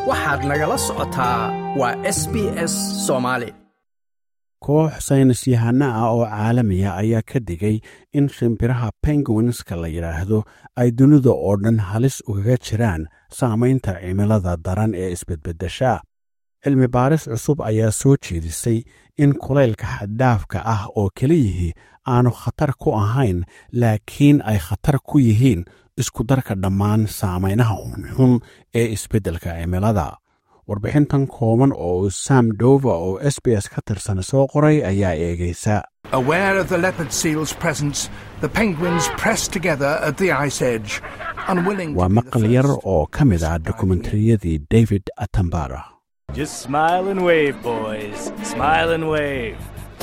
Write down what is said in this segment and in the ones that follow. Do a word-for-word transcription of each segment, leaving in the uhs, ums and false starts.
waxaad nagala socotaa waa S B S Soomaali. koox saynis yahano ah oo caalamiya ayaa ka digay in shimbiraha penguinska la yiraahdo ay dunida oo dhan halis uga jiraan saamaynta cimilada daran ee isbedbedesha. cilmi baaris cusub ayaa soo jeedisay in kulaylka xad-dhaafka ah oo kaliya aanu khatar ku ahayn laakiin ay khatar ku yihiin isku darka dhammaan saameynaha xun ee isbeddelka cimilada. warbixintan kooban oo Sam Dover oo S B S ka tirsan soo qoray ayaa eegaysa. Aware of the leopard seal's presence, the penguins pressed together at the ice edge, unwilling to waa maqal yar oo ka mid ah dokumentariyadii David Attenborough. Just smile and wave, boys. Smile and wave.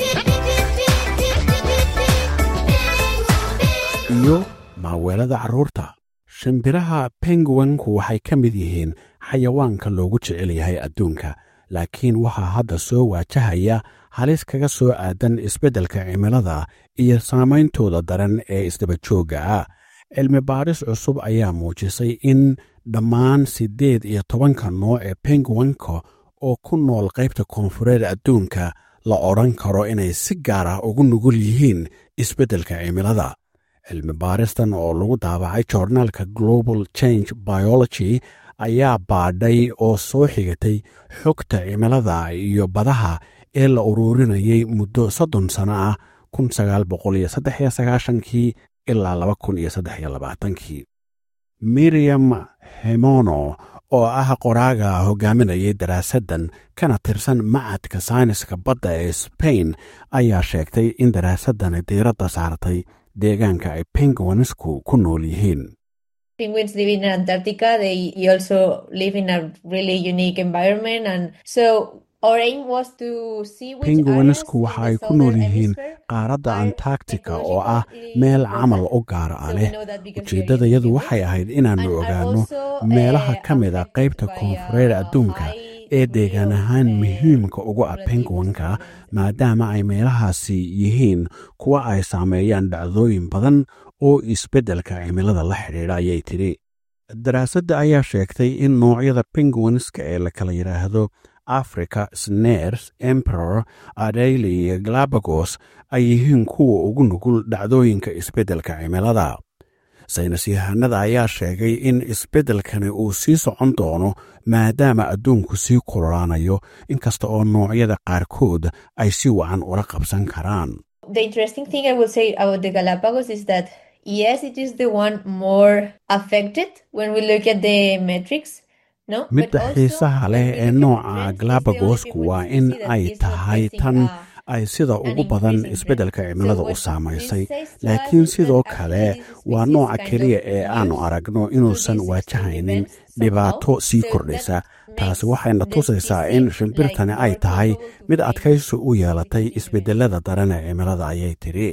iyo maaweelada carruurta. shimbiraha penguinku waxay ka mid yihiin xayawaanka loogu jecel yahay adduunka, laakiin waxaa hadda soo waajahaya halis kaga soo aadan isbeddelka cimilada iyo saameyntooda daran ee isdabajooga ah. cilmi baaris cusub ayaa muujisay in dhammaan siddeed iyo tobanka nooc ee penguinka oo ku nool qaybta koonfureed adduunka la odhan karo inay si gaar ah ugu nugul yihiin isbeddelka cimilada. cilmi baaristan oo lagu daabacay joornaalka Global Change Biology ayaa baadhay oo soo xigatay xogta cimilada iyo badaha ee la ururinayay muddo soddon sano ah kun sagaal boqol saddex iyo sagaashan kii ilaa laba kun iyo saddex iyo labaatan kii. Miriam Hemono oo ah qoraaga hogaaminayay daraasaddan kana tirsan macadka sayniska badda ee Spain ayaa sheegtay in daraasaddani diiradda saartay deegaanka ay penguinsku ku nool yihiin. Penguins live in Antarctica. They also live in a really unique environment, and so our aim was to see which penguinsku waxa ay ku nool yihiin qaaradda Antarctica oo ah meel camal u gaar ah leh. ujeeddadayadu waxay ahayd inaannu ogaanno meelaha ka mid a qaybta koonfureed adduunka ee deegaan ahaan muhiimka ugu ah penguinka, maadaama ay meelahaasi yihiin kuwa ay saameeyaan dhacdooyin badan oo isbeddelka cimilada la xidhiidha, ayay tidhi. daraasadda ayaa sheegtay in noocyada penguinska ee la kala yidhaahdo Africa, Snares, Emperor, Adelie iyo Galapagos ay yihiin kuwa ugu nugul dhacdooyinka isbeddelka cimilada. saynis yahanada ayaa sheegay in isbeddelkani uu sii socon doono maadaama adduunku sii kululaanayo, inkasta oo noocyada qaarkood ay si wacan ula qabsan karaan. The interesting thing I would say about the Galapagos is that yes, it is the one more affected when we look at the metrics. No, midda xiisaha leh ee nooca Galapagosku waa in ay tahay tan ay sida ugu badan isbeddelka cimilada u saamaysay, laakiin sidoo kale waa nooca keliya ee aanu aragno inuusan waajahaynin dhibaato sii kordhaysa. taasi waxayna tusaysaa in shimbirtani ay tahay mid adkaysi u yeelatay isbeddelada daran ee cimilada, ayay tidhi.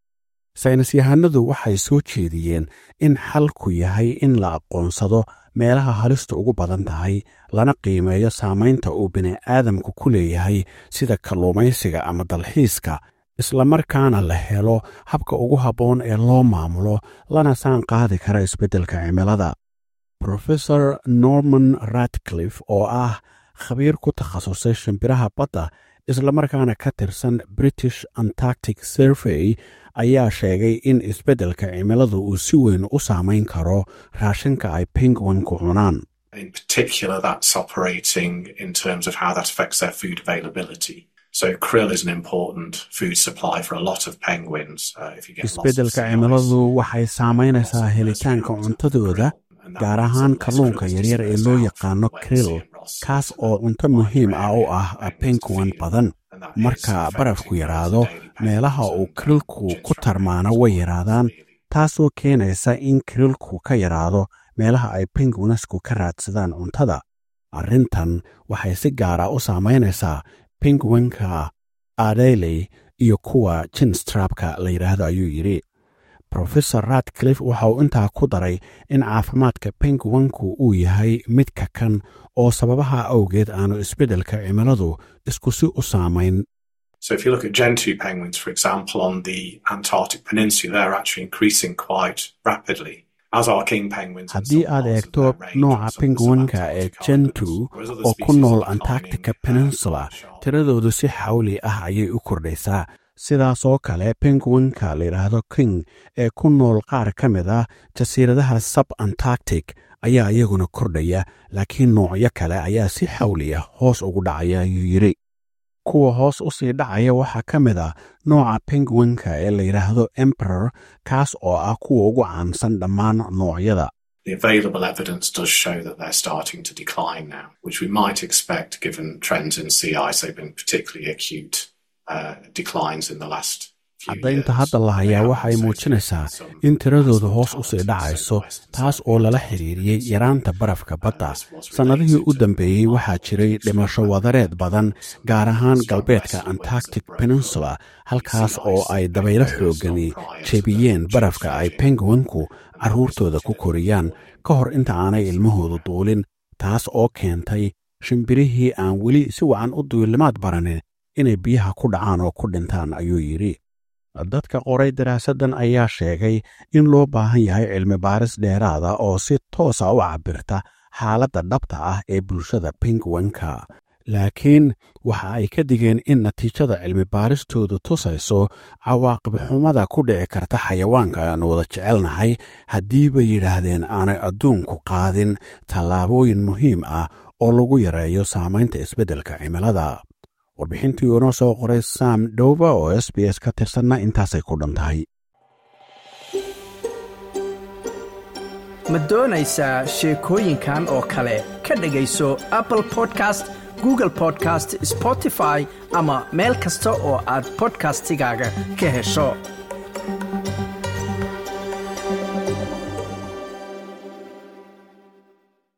saynis yahanadu waxay soo jeediyeen in xalku yahay in la aqoonsado meelaha halista ugu badan tahay, lana qiimeeyo saamaynta uu bini'aadamku ku leeyahay sida kalluumaysiga ama dalxiiska, islamarkaana la helo habka ugu habboon ee loo maamulo lana saan qaadi kara isbeddelka cimilada. Professor Norman Ratcliffe oo ah khabiir ku takhasusay shimbiraha badda islamarkaana ka tirsan British Antarctic Survey ayaa sheegay in isbeddelka cimiladu uu si weyn u saamayn karo raashinka ay penguinku cunaan. In particular, that's operating in terms of how that affects their food availability. So krill is an important food supply for a lot of penguins. Uh, if you get isbeddelka cimiladu waxay saamaynaysaa helitaanka cuntadooda, gaar ahaan kalluunka yaryar ee loo yaqaano krill, kaas oo cunto muhiim ah u ah penguin badan. marka barafku yaraado, meelaha uu krillku ku tarmaana way yaraadaan, taasoo keenaysa in krillku ka yaraado meelaha ay penguinsku ka raadsadaan cuntada. arrintan waxay si gaara u saamaynaysaa penguinka Adelie iyo kuwa chinstrapka la yidhaahdo, ayuu yidhi. Professor Ratcliffe waxa uu intaa ku daray in caafimaadka penguinku uu yahay mid kakan oo sababaha awgeed aanu isbeddelka cimiladu isku si u saamayn. So if you look at gentoo penguins, for example, on the Antarctic Peninsula, they're actually increasing quite rapidly. As our king penguins, haddii aad eegto nooca penguinka ee Gentoo oo ku nool Antarctica Peninsula, tiradoodu si xawli ah ayay u kordhaysaa. sidaas oo kale penguinka la yidhaahdo king ee ku nool qaar ka mid ah jasiiradaha sub-Antarctic ayaa iyaguna kordhaya, laakiin noocyo kale ayaa si xawli ah hoos ugu dhacaya ayuu yidhi. kuwa hoos u sii dhacaya waxaa ka mid ah nooca penguinka ee la yidhaahdo emperor, kaas oo ah kuwa ugu caansan dhammaan noocyada. The available evidence does show that they're starting to decline now, which we might expect given trends in sea ice. They've been particularly acute uh, declines in the last caddaynta hadda la hayaa waxay muujinaysaa in tiradooda hoos u sii dhacayso, taas oo lala xiriiriyey yaraanta barafka badda. sannadihii u dambeeyey waxaa jiray dhimasho wadareed badan, gaar ahaan galbeedka Antarctic Peninsula, halkaas oo ay dabaylo xoogani jebiyeen barafka ay penguinku carruurtooda ku koriyaan ka hor inta aanay ilmahoodu duulin, taas oo keentay shimbirihii aan weli si wacan u duulimaad baranin inay biyaha ku dhacaan oo ku dhintaan, ayuu yidhi. dadka qoray daraasaddan ayaa sheegay in loo baahan yahay cilmi baaris dheeraada oo si toosa u cabirta xaaladda dhabta ah ee bulshada penguinka, laakiin waxa ay ka digeen in natiijada cilmi baaristoodu tusayso cawaaqib xumada ku dhici karta xayawaanka aan wada jecelnahay haddii bay yidhaahdeen aanay adduunku qaadin tallaabooyin muhiim ah oo lagu yareeyo saamaynta isbeddelka cimilada. warbixintii uu noo soo qoray Sam Dova oo S B S ka tirsanna intaasay ku dhan tahay. ma doonaysaa sheekooyinkan oo kale ka dhegayso Apple Podcast, Google Podcast, Spotify ama meel kasta oo aad podcastigaaga ka hesho.